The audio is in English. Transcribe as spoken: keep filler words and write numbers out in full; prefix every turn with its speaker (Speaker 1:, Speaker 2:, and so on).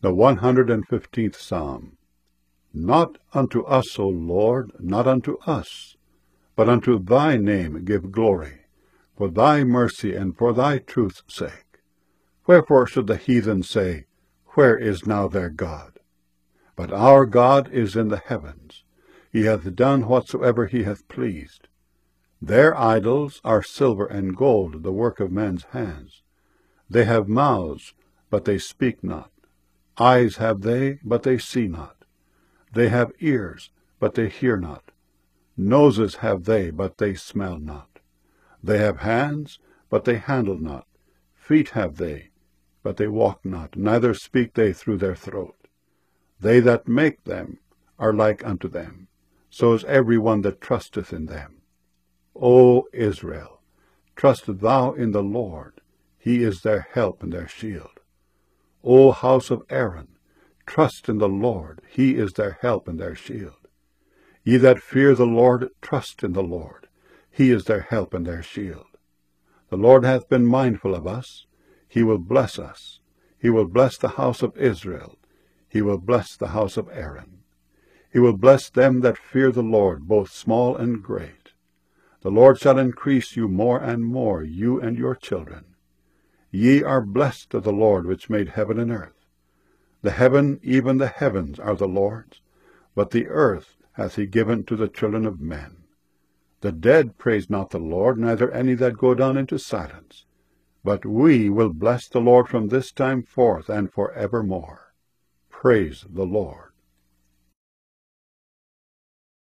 Speaker 1: The one hundred and fifteenth Psalm. Not unto us, O Lord, not unto us, but unto thy name give glory, for thy mercy and for thy truth's sake. Wherefore should the heathen say, Where is now their God? But our God is in the heavens. He hath done whatsoever he hath pleased. Their idols are silver and gold, the work of men's hands. They have mouths, but they speak not. Eyes have they, but they see not. They have ears, but they hear not. Noses have they, but they smell not. They have hands, but they handle not. Feet have they, but they walk not, neither speak they through their throat. They that make them are like unto them, so is every one that trusteth in them. O Israel, trust thou in the Lord, he is their help and their shield. O house of Aaron, trust in the Lord, he is their help and their shield. Ye that fear the Lord, trust in the Lord, he is their help and their shield. The Lord hath been mindful of us, he will bless us. He will bless the house of Israel, he will bless the house of Aaron. He will bless them that fear the Lord, both small and great. The Lord shall increase you more and more, you and your children. Ye are blessed of the Lord, which made heaven and earth. The heaven, even the heavens, are the Lord's, but the earth hath he given to the children of men. The dead praise not the Lord, neither any that go down into silence. But we will bless the Lord from this time forth and for evermore. Praise the Lord.